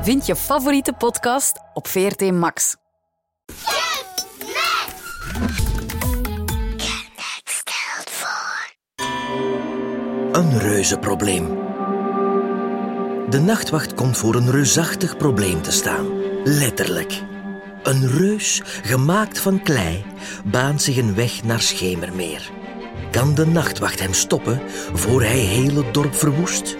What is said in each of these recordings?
Vind je favoriete podcast op VRT Max. Stelt voor. Een reuzenprobleem. De nachtwacht komt voor een reusachtig probleem te staan. Letterlijk. Een reus, gemaakt van klei, baant zich een weg naar Schemermeer. Kan de nachtwacht hem stoppen voor hij heel het dorp verwoest?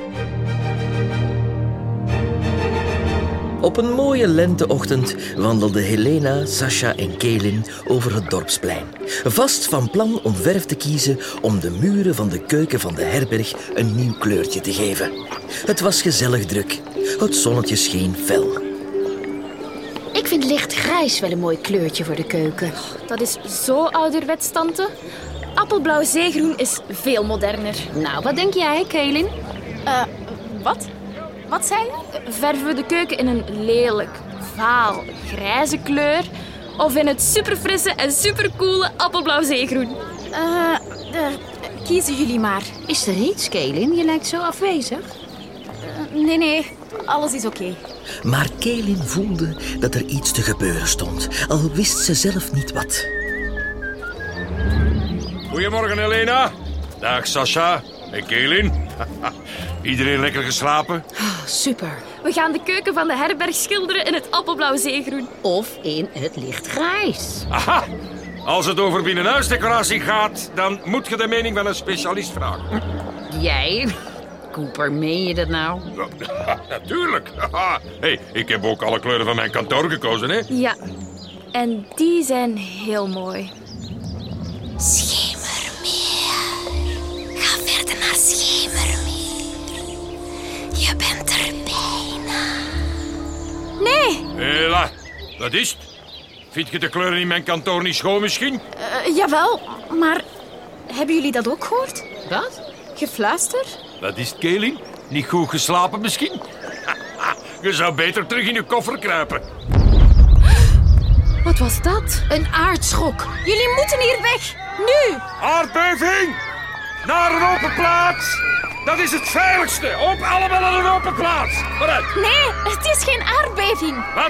Op een mooie lenteochtend wandelden Helena, Sasha en Kaelin over het dorpsplein. Vast van plan om verf te kiezen om de muren van de keuken van de herberg een nieuw kleurtje te geven. Het was gezellig druk. Het zonnetje scheen fel. Ik vind lichtgrijs wel een mooi kleurtje voor de keuken. Dat is zo ouderwets, tante. Appelblauw zeegroen is veel moderner. Nou, wat denk jij, Kaelin? Wat? Wat zei je? Verven we de keuken in een lelijk, vaal, grijze kleur of in het superfrisse en supercoole appelblauw zeegroen? Kiezen jullie maar. Is er iets, Kaelin? Je lijkt zo afwezig. Nee, alles is oké. Maar Kaelin voelde dat er iets te gebeuren stond, al wist ze zelf niet wat. Goedemorgen, Helena. Dag, Sasha en Kaelin. Iedereen lekker geslapen? Super. We gaan de keuken van de herberg schilderen in het appelblauw zeegroen. Of in het lichtgrijs. Aha! Als het over binnenhuisdecoratie gaat, dan moet je de mening van een specialist vragen. Jij? Cooper, meen je dat nou? Ja, natuurlijk. Hey, ik heb ook alle kleuren van mijn kantoor gekozen, hè? Ja, en die zijn heel mooi. Schemermeer. Ga verder naar Schemermeer. Je bent er bijna. Nee, Hela, wat is het? Vind je de kleuren in mijn kantoor niet schoon misschien? jawel, maar hebben jullie dat ook gehoord? Wat? Gefluister? Wat is het, Kaelin? Niet goed geslapen misschien? Je zou beter terug in je koffer kruipen. Wat was dat? Een aardschok. Jullie moeten hier weg, nu! Aardbeving! Naar een open plaats! Dat is het veiligste! Op allemaal naar een open plaats! Vooruit! Nee, het is geen aardbeving. Wat?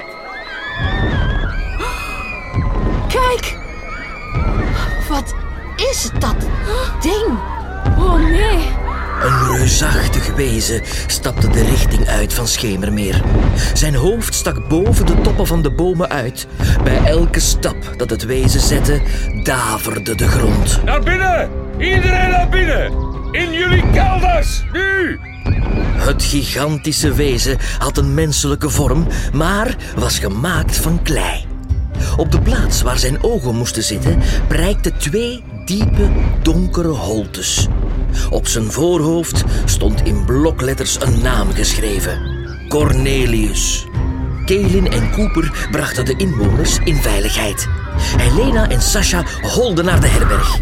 Kijk, Wat is dat ding? oh nee. Een reusachtig wezen stapte de richting uit van Schemermeer. Zijn hoofd stak boven de toppen van de bomen uit. Bij elke stap dat het wezen zette, daverde de grond. Naar binnen! Iedereen naar binnen! In jullie kelders! Nu! Het gigantische wezen had een menselijke vorm, maar was gemaakt van klei. Op de plaats waar zijn ogen moesten zitten, prijkten 2 diepe, donkere holtes. Op zijn voorhoofd stond in blokletters een naam geschreven. Cornelius. Kaelin en Cooper brachten de inwoners in veiligheid. Helena en Sasha holden naar de herberg.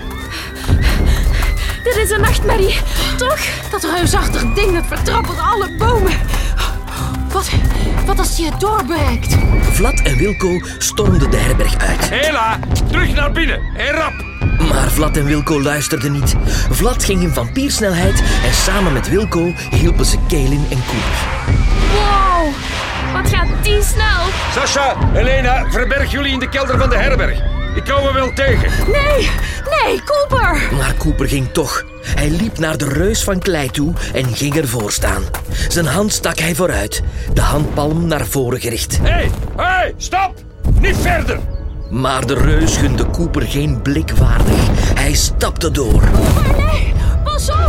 Dit is een nachtmerrie, toch? Dat reusachtig ding dat vertrappelt alle bomen. Wat als je het doorbreekt? Vlad en Wilco stormden de herberg uit. Hela, terug naar binnen en rap! Maar Vlad en Wilco luisterden niet. Vlad ging in vampiersnelheid en samen met Wilco hielpen ze Kaelin en Cooper. Wow, wat gaat die snel? Sasha, Helena, verberg jullie in de kelder van de herberg. Ik kom me wel tegen. Nee, Cooper. Maar Cooper ging toch. Hij liep naar de reus van klei toe en ging ervoor staan. Zijn hand stak hij vooruit, de handpalm naar voren gericht. Hey, stop! Niet verder! Maar de reus gunde Cooper geen blik waardig. Hij stapte door. Nee, pas op.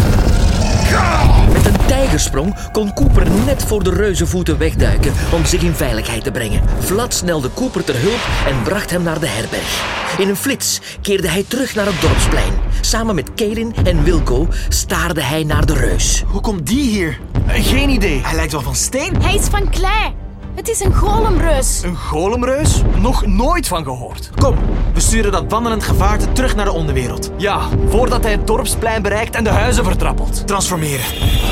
Met een tijgersprong kon Cooper net voor de reuzenvoeten wegduiken om zich in veiligheid te brengen. Vlad snelde Cooper ter hulp en bracht hem naar de herberg. In een flits keerde hij terug naar het dorpsplein. Samen met Kaelin en Wilco staarde hij naar de reus. Hoe komt die hier? Geen idee. Hij lijkt wel van steen. Hij is van klei. Het is een golemreus. Een golemreus? Nog nooit van gehoord. Kom, we sturen dat wandelend gevaarte terug naar de onderwereld. Ja, voordat hij het dorpsplein bereikt en de huizen vertrappelt. Transformeren.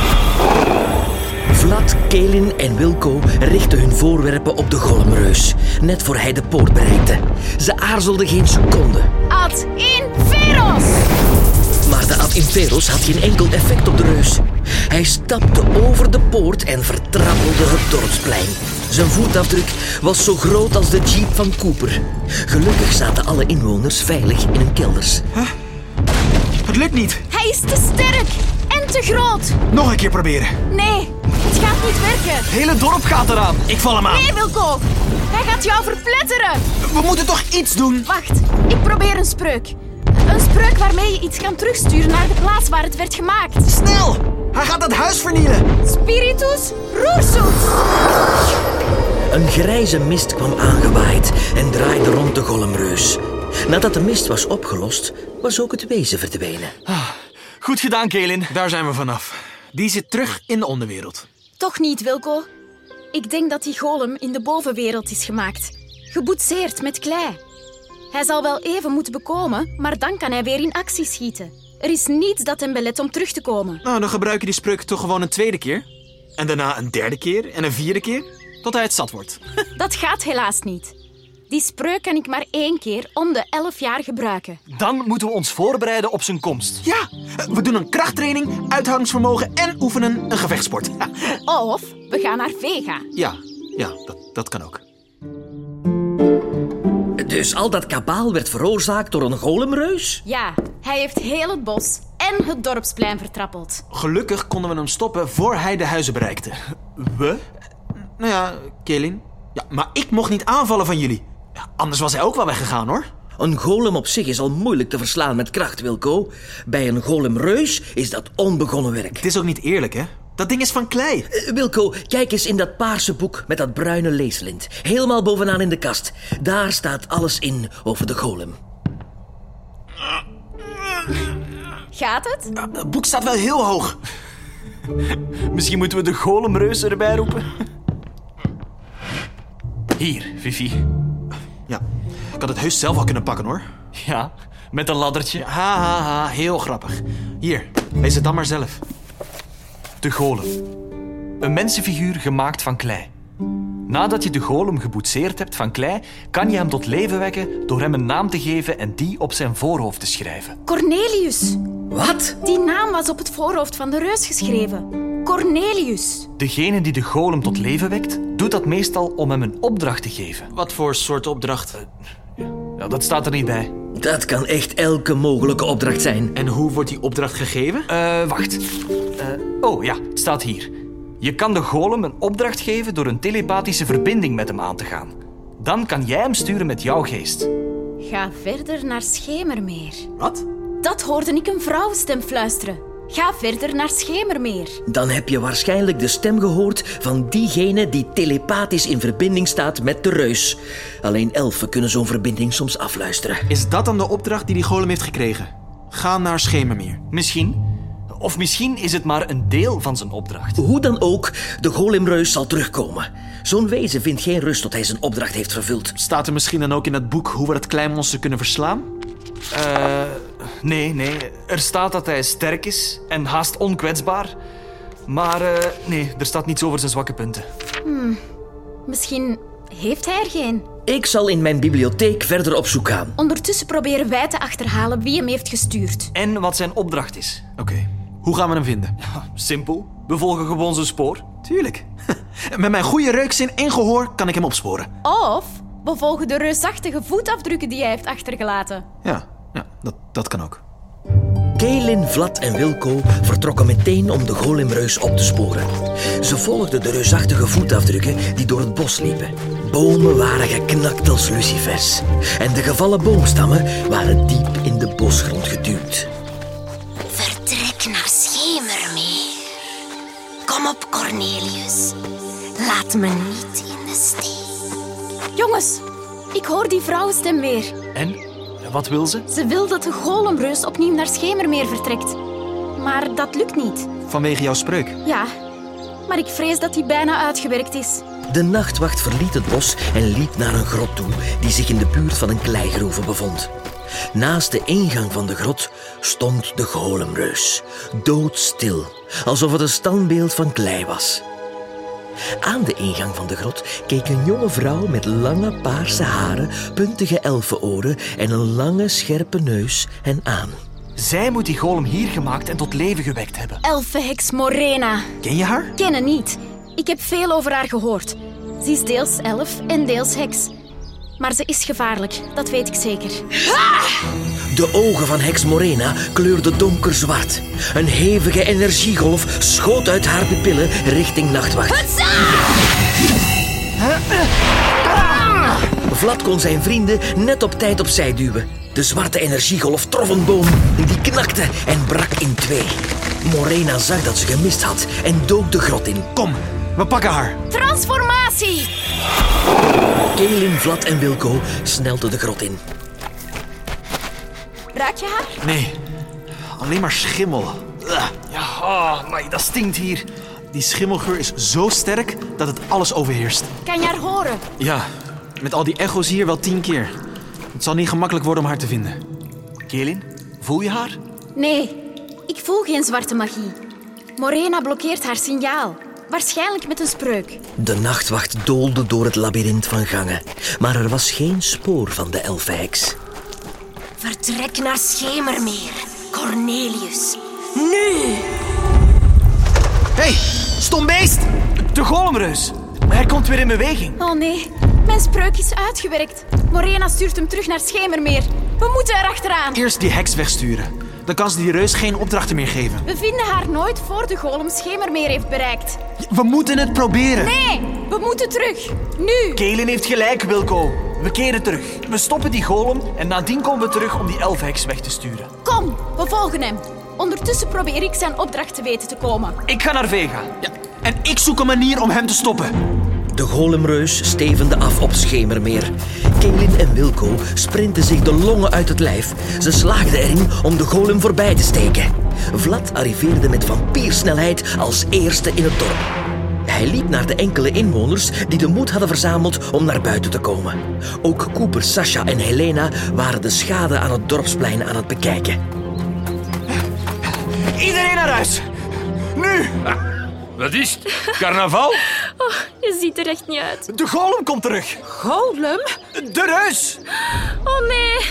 Vlad, Kaelin en Wilco richtten hun voorwerpen op de golemreus, net voor hij de poort bereikte. Ze aarzelden geen seconde. Ad inferos! zwaard Ad Imperos had geen enkel effect op de reus. Hij stapte over de poort en vertrappelde het dorpsplein. Zijn voetafdruk was zo groot als de jeep van Cooper. Gelukkig zaten alle inwoners veilig in hun kelders. Het lukt niet. Hij is te sterk en te groot. Nog een keer proberen. Nee, het gaat niet werken. Het hele dorp gaat eraan. Ik val hem aan. Nee, Wilco. Hij gaat jou verpletteren. We moeten toch iets doen? Wacht, ik probeer een spreuk. Een spreuk waarmee je iets kan terugsturen naar de plaats waar het werd gemaakt. Snel! Hij gaat het huis vernielen. Spiritus Roersoet. Een grijze mist kwam aangewaaid en draaide rond de golemreus. Nadat de mist was opgelost, was ook het wezen verdwenen. Goed gedaan, Kaelin. Daar zijn we vanaf. Die zit terug in de onderwereld. Toch niet, Wilco. Ik denk dat die golem in de bovenwereld is gemaakt. Geboetseerd met klei. Hij zal wel even moeten bekomen, maar dan kan hij weer in actie schieten. Er is niets dat hem belet om terug te komen. Nou, dan gebruik je die spreuk toch gewoon een tweede keer. En daarna een derde keer en een vierde keer. Tot hij het zat wordt. Dat gaat helaas niet. Die spreuk kan ik maar 1 keer om de 11 jaar gebruiken. Dan moeten we ons voorbereiden op zijn komst. Ja, we doen een krachttraining, uithoudingsvermogen en oefenen een gevechtssport. Of we gaan naar Vega. Ja, dat kan ook. Dus al dat kabaal werd veroorzaakt door een golemreus? Ja, hij heeft heel het bos en het dorpsplein vertrappeld. Gelukkig konden we hem stoppen voor hij de huizen bereikte. We? Nou ja, Kaelin. Ja, maar ik mocht niet aanvallen van jullie. Ja, anders was hij ook wel weggegaan, hoor. Een golem op zich is al moeilijk te verslaan met kracht, Wilco. Bij een golemreus is dat onbegonnen werk. Het is ook niet eerlijk, hè? Dat ding is van klei. Wilco, kijk eens in dat paarse boek met dat bruine leeslint. Helemaal bovenaan in de kast. Daar staat alles in over de golem. Gaat het? Het boek staat wel heel hoog. Misschien moeten we de golemreus erbij roepen. Hier, Fifi. Ja, ik had het heus zelf al kunnen pakken, hoor. Ja, met een laddertje. Ha, heel grappig. Hier, lees het dan maar zelf. De golem. Een mensenfiguur gemaakt van klei. Nadat je de golem geboetseerd hebt van klei, kan je hem tot leven wekken door hem een naam te geven en die op zijn voorhoofd te schrijven. Cornelius. Wat? Die naam was op het voorhoofd van de reus geschreven. Cornelius. Degene die de golem tot leven wekt, doet dat meestal om hem een opdracht te geven. Wat voor soort opdracht? Ja, dat staat er niet bij. Dat kan echt elke mogelijke opdracht zijn. En hoe wordt die opdracht gegeven? Wacht. Oh ja, het staat hier. Je kan de golem een opdracht geven door een telepathische verbinding met hem aan te gaan. Dan kan jij hem sturen met jouw geest. Ga verder naar Schemermeer. Wat? Dat hoorde ik een vrouwenstem fluisteren. Ga verder naar Schemermeer. Dan heb je waarschijnlijk de stem gehoord van diegene die telepathisch in verbinding staat met de reus. Alleen elfen kunnen zo'n verbinding soms afluisteren. Is dat dan de opdracht die golem heeft gekregen? Ga naar Schemermeer. Misschien. Of misschien is het maar een deel van zijn opdracht. Hoe dan ook, de golemreus zal terugkomen. Zo'n wezen vindt geen rust tot hij zijn opdracht heeft vervuld. Staat er misschien dan ook in het boek hoe we dat kleinmonster kunnen verslaan? Nee. Er staat dat hij sterk is en haast onkwetsbaar. Maar nee, er staat niets over zijn zwakke punten. Misschien heeft hij er geen. Ik zal in mijn bibliotheek verder op zoek gaan. Ondertussen proberen wij te achterhalen wie hem heeft gestuurd. En wat zijn opdracht is. Oké. Hoe gaan we hem vinden? Simpel. We volgen gewoon zijn spoor. Tuurlijk. Met mijn goede reukzin en gehoor kan ik hem opsporen. Of we volgen de reusachtige voetafdrukken die hij heeft achtergelaten. Ja, dat kan ook. Kaelin, Vlad en Wilco vertrokken meteen om de golemreus op te sporen. Ze volgden de reusachtige voetafdrukken die door het bos liepen. Bomen waren geknakt als lucifers. En de gevallen boomstammen waren diep in de bosgrond geduwd. Vertrek naar Schemermeer. Kom op, Cornelius. Laat me niet in de steek. Jongens, ik hoor die vrouwenstem weer. En? Wat wil ze? Ze wil dat de golemreus opnieuw naar Schemermeer vertrekt. Maar dat lukt niet. Vanwege jouw spreuk? Ja, maar ik vrees dat die bijna uitgewerkt is. De nachtwacht verliet het bos en liep naar een grot toe die zich in de buurt van een kleigroeve bevond. Naast de ingang van de grot stond de golemreus, doodstil, alsof het een standbeeld van klei was. Aan de ingang van de grot keek een jonge vrouw met lange paarse haren, puntige elfenoren en een lange scherpe neus hen aan. Zij moet die golem hier gemaakt en tot leven gewekt hebben. Elfenheks Morena. Ken je haar? Kennen niet. Ik heb veel over haar gehoord. Ze is deels elf en deels heks. Maar ze is gevaarlijk, dat weet ik zeker. De ogen van heks Morena kleurden donkerzwart. Een hevige energiegolf schoot uit haar pupillen richting Nachtwacht. Vlad kon zijn vrienden net op tijd opzij duwen. De zwarte energiegolf trof een boom, die knakte en brak in twee. Morena zag dat ze gemist had en dook de grot in. Kom, we pakken haar. Transformatie! Kaelin, Vlad en Wilco snelden de grot in. Raak je haar? Nee, alleen maar schimmel. Ja, maar dat stinkt hier. Die schimmelgeur is zo sterk dat het alles overheerst. Kan je haar horen? Ja, met al die echo's hier wel 10 keer. Het zal niet gemakkelijk worden om haar te vinden. Kaelin, voel je haar? Nee, ik voel geen zwarte magie. Morena blokkeert haar signaal. Waarschijnlijk met een spreuk. De Nachtwacht doolde door het labyrint van gangen, maar er was geen spoor van de elfenheks. Vertrek naar Schemermeer, Cornelius. Nu! Hé, stom beest! De golemreus. Hij komt weer in beweging. Oh nee, mijn spreuk is uitgewerkt. Morena stuurt hem terug naar Schemermeer. We moeten erachteraan. Eerst die heks wegsturen. Dan kan ze die reus geen opdrachten meer geven. We vinden haar nooit voor de golem Schemermeer heeft bereikt. We moeten het proberen. Nee, we moeten terug. Nu. Kaelin heeft gelijk, Wilco. We keren terug. We stoppen die golem en nadien komen we terug om die elfenheks weg te sturen. Kom, we volgen hem. Ondertussen probeer ik zijn opdracht te weten te komen. Ik ga naar Vega. Ja, en ik zoek een manier om hem te stoppen. De golemreus stevende af op Schemermeer. Kaelin en Wilco sprinten zich de longen uit het lijf. Ze slaagden erin om de golem voorbij te steken. Vlad arriveerde met vampiersnelheid als eerste in het dorp. Hij liep naar de enkele inwoners die de moed hadden verzameld om naar buiten te komen. Ook Cooper, Sasha en Helena waren de schade aan het dorpsplein aan het bekijken. Iedereen naar huis. Nu! Wat is het? Carnaval? Oh, je ziet er echt niet uit. De golem komt terug. Golem? De reus! Oh nee.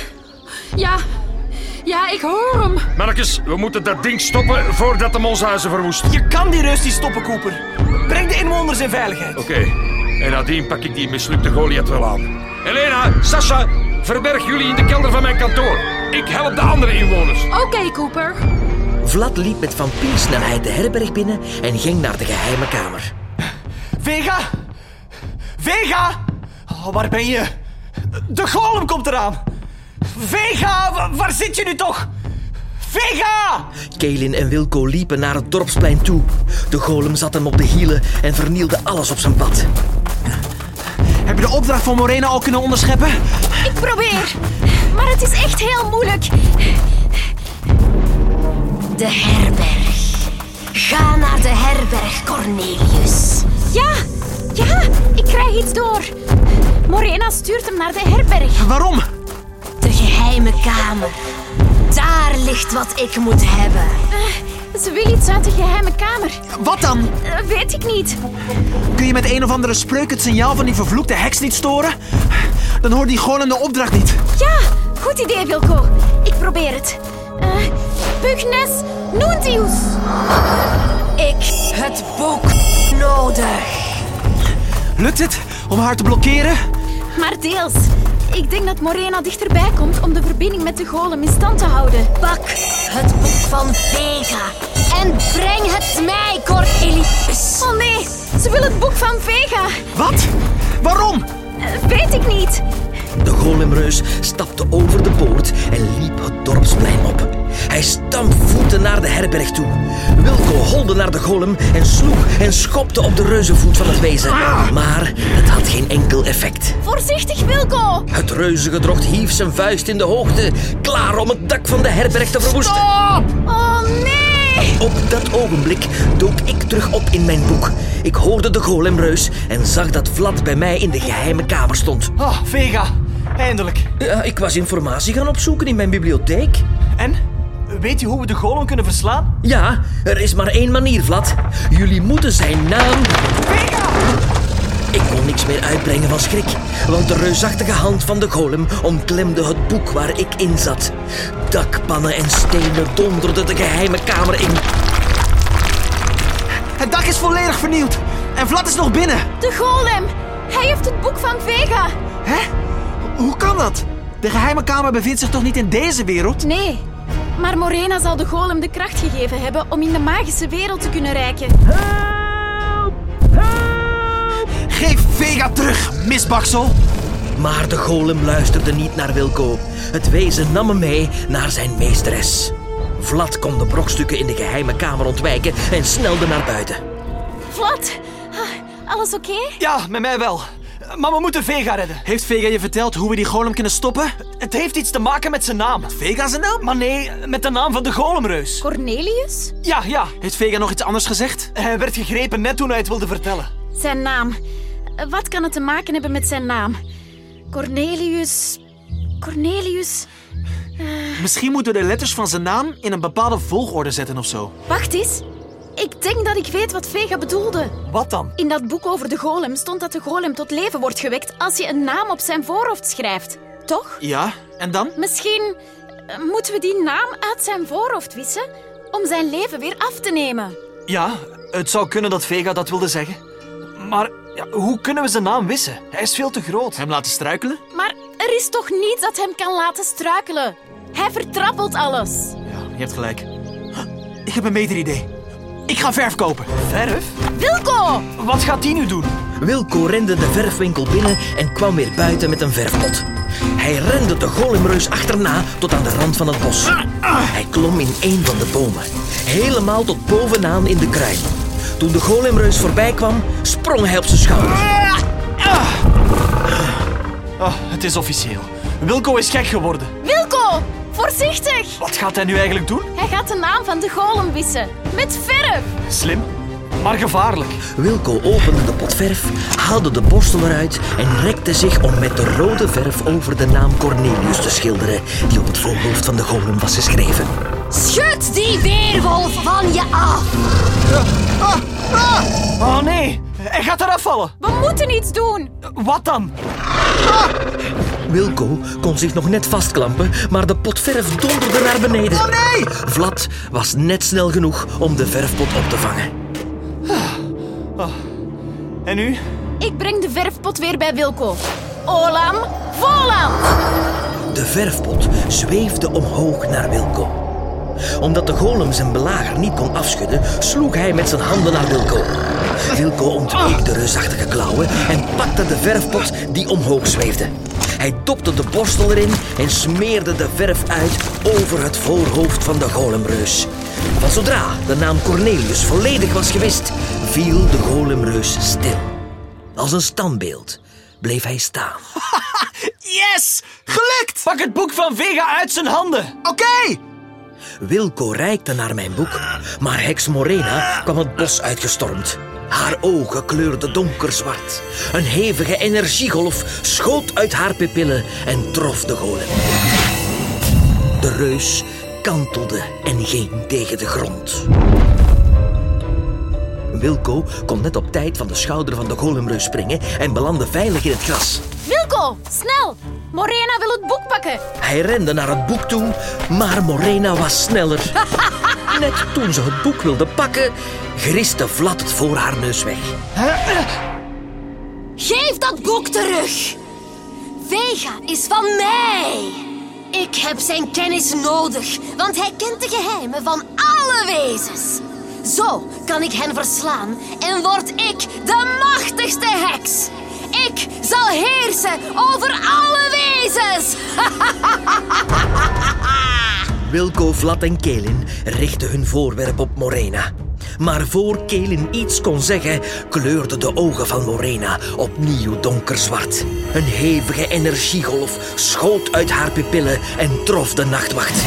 Ja, ik hoor hem. Mannetjes, we moeten dat ding stoppen voordat hem onze huizen verwoest. Je kan die reus niet stoppen, Cooper. Breng de inwoners in veiligheid. Oké. En nadien pak ik die mislukte Goliath wel aan. Helena, Sasha, verberg jullie in de kelder van mijn kantoor. Ik help de andere inwoners. Oké, Cooper. Vlad liep met vampiersnelheid de herberg binnen en ging naar de geheime kamer. Vega! Vega! Oh, waar ben je? De golem komt eraan. Vega, waar zit je nu toch? Vega! Kaelin en Wilco liepen naar het dorpsplein toe. De golem zat hem op de hielen en vernielde alles op zijn pad. Heb je de opdracht van Morena al kunnen onderscheppen? Ik probeer, maar het is echt heel moeilijk. De herberg. Ga naar de herberg, Cornelius. Ja, ik krijg iets door. Morena stuurt hem naar de herberg. Waarom? De geheime kamer. Daar ligt wat ik moet hebben. Ze wil iets uit de geheime kamer. Wat dan? Weet ik niet. Kun je met een of andere spreuk het signaal van die vervloekte heks niet storen? Dan hoort die golem de opdracht niet. Ja, goed idee, Wilco. Ik probeer het. Pugnes Nuntius. Ik het boek nodig. Lukt het om haar te blokkeren? Maar deels. Ik denk dat Morena dichterbij komt om de verbinding met de golem in stand te houden. Pak het boek van Vega en breng het mij, Cornelius. Oh nee, ze wil het boek van Vega. Wat? Waarom? Weet ik niet. De golemreus stapte over de poort en liep het dorpsplein op. Hij stampvoette naar de herberg toe. Wilco holde naar de golem en sloeg en schopte op de reuzenvoet van het wezen. Maar het had geen enkel effect. Voorzichtig, Wilco. Het reuzengedrocht hief zijn vuist in de hoogte, klaar om het dak van de herberg te verwoesten. Stop! Oh nee! Op dat ogenblik dook ik terug op in mijn boek. Ik hoorde de golemreus en zag dat Vlad bij mij in de geheime kamer stond. Oh, Vega. Eindelijk. Ja, ik was informatie gaan opzoeken in mijn bibliotheek. En? Weet je hoe we de golem kunnen verslaan? Ja, er is maar één manier, Vlad. Jullie moeten zijn naam... Vega! Ik kon niks meer uitbrengen van schrik, want de reusachtige hand van de golem omklemde het boek waar ik in zat. Dakpannen en stenen donderden de geheime kamer in. Het dak is volledig vernield. En Vlad is nog binnen. De golem! Hij heeft het boek van Vega. Hè? Hoe kan dat? De geheime kamer bevindt zich toch niet in deze wereld? Nee, maar Morena zal de golem de kracht gegeven hebben om in de magische wereld te kunnen reiken. Geef Vega terug, misbaksel. Maar de golem luisterde niet naar Wilco. Het wezen nam hem mee naar zijn meesteres. Vlad kon de brokstukken in de geheime kamer ontwijken en snelde naar buiten. Vlad, alles oké? Ja, met mij wel. Maar we moeten Vega redden. Heeft Vega je verteld hoe we die golem kunnen stoppen? Het heeft iets te maken met zijn naam. Met Vega zijn naam? Maar nee, met de naam van de golemreus. Cornelius? Ja. Heeft Vega nog iets anders gezegd? Hij werd gegrepen net toen hij het wilde vertellen. Zijn naam. Wat kan het te maken hebben met zijn naam? Cornelius... Misschien moeten we de letters van zijn naam in een bepaalde volgorde zetten of zo. Wacht eens. Ik denk dat ik weet wat Vega bedoelde. Wat dan? In dat boek over de golem stond dat de golem tot leven wordt gewekt als je een naam op zijn voorhoofd schrijft. Toch? Ja, en dan? Misschien moeten we die naam uit zijn voorhoofd wissen om zijn leven weer af te nemen. Ja, het zou kunnen dat Vega dat wilde zeggen. Maar hoe kunnen we zijn naam wissen? Hij is veel te groot. Hem laten struikelen? Maar er is toch niets dat hem kan laten struikelen? Hij vertrappelt alles. Ja, je hebt gelijk. Ik heb een beter idee. Ik ga verf kopen. Verf? Wilco! Wat gaat die nu doen? Wilco rende de verfwinkel binnen en kwam weer buiten met een verfpot. Hij rende de golemreus achterna tot aan de rand van het bos. Hij klom in een van de bomen, helemaal tot bovenaan in de kruin. Toen de golemreus voorbij kwam, sprong hij op zijn schouder. Het is officieel. Wilco is gek geworden. Wilco! Voorzichtig! Wat gaat hij nu eigenlijk doen? Hij gaat de naam van de golem wissen. Met verf! Slim, maar gevaarlijk. Wilco opende de pot verf, haalde de borstel eruit en rekte zich om met de rode verf over de naam Cornelius te schilderen, die op het voorhoofd van de golem was geschreven. Schud die weerwolf van je af! Oh nee, hij gaat eraf vallen. We moeten iets doen! Wat dan? Wilco kon zich nog net vastklampen, maar de pot verf donderde naar beneden. Oh nee! Vlad was net snel genoeg om de verfpot op te vangen. En nu? Ik breng de verfpot weer bij Wilco. Olam, volam! De verfpot zweefde omhoog naar Wilco. Omdat de golem zijn belager niet kon afschudden, sloeg hij met zijn handen naar Wilco. Wilco ontweek de reusachtige klauwen en pakte de verfpot die omhoog zweefde. Hij dopte de borstel erin en smeerde de verf uit over het voorhoofd van de golemreus. Van zodra de naam Cornelius volledig was gewist, viel de golemreus stil. Als een standbeeld bleef hij staan. Yes! Gelukt! Pak het boek van Vega uit zijn handen. Oké! Wilco reikte naar mijn boek, maar heks Morena kwam het bos uitgestormd. Haar ogen kleurden donkerzwart. Een hevige energiegolf schoot uit haar pupillen en trof de golem. De reus kantelde en ging tegen de grond. Wilco kon net op tijd van de schouder van de golemreus springen en belandde veilig in het gras. Wilco, snel! Morena wil het boek pakken. Hij rende naar het boek toe, maar Morena was sneller. Net toen ze het boek wilde pakken, griste Vlad het voor haar neus weg. Geef dat boek terug. Vega is van mij. Ik heb zijn kennis nodig, want hij kent de geheimen van alle wezens. Zo kan ik hen verslaan en word ik de machtigste heks. Ik zal heersen over alle wezens. Wilco, Vlad en Kelin richtten hun voorwerp op Morena. Maar voor Kelin iets kon zeggen, kleurden de ogen van Morena opnieuw donkerzwart. Een hevige energiegolf schoot uit haar pupillen en trof de nachtwacht.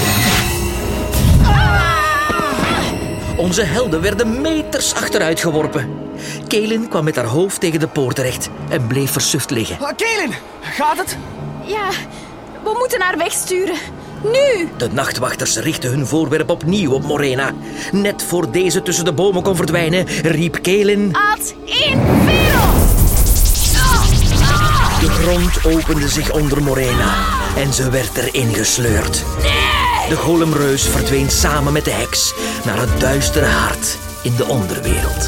Onze helden werden meters achteruit geworpen. Kelin kwam met haar hoofd tegen de poort terecht en bleef versuft liggen. Kelin, gaat het? Ja, we moeten haar wegsturen. Nu! De nachtwachters richtten hun voorwerp opnieuw op Morena. Net voor deze tussen de bomen kon verdwijnen, riep Kelin... Ad infero! De grond opende zich onder Morena en ze werd erin gesleurd. De golemreus verdween samen met de heks naar het duistere hart in de onderwereld.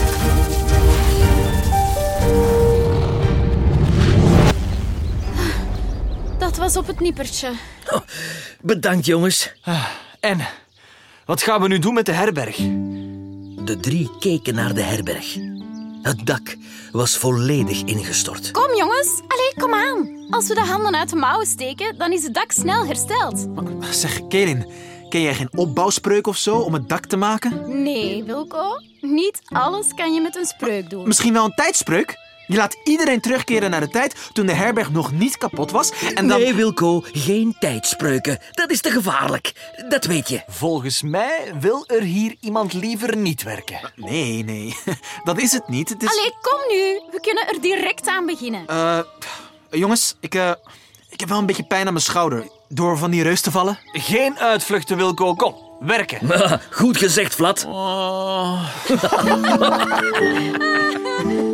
Dat was op het nippertje. Oh, bedankt, jongens. En, wat gaan we nu doen met de herberg? De 3 keken naar de herberg. Het dak was volledig ingestort. Kom jongens, allee, kom aan. Als we de handen uit de mouwen steken, dan is het dak snel hersteld. Zeg, Kaelin, ken jij geen opbouwspreuk of zo om het dak te maken? Nee, Wilco. Niet alles kan je met een spreuk doen. Misschien wel een tijdspreuk? Je laat iedereen terugkeren naar de tijd toen de herberg nog niet kapot was en dan... Nee, Wilco, geen tijdspreuken. Dat is te gevaarlijk. Dat weet je. Volgens mij wil er hier iemand liever niet werken. Nee. Dat is het niet. Het is... Allee, kom nu. We kunnen er direct aan beginnen. Jongens, ik heb wel een beetje pijn aan mijn schouder. Door van die reus te vallen. Geen uitvluchten, Wilco. Kom, werken. Goed gezegd, Vlad.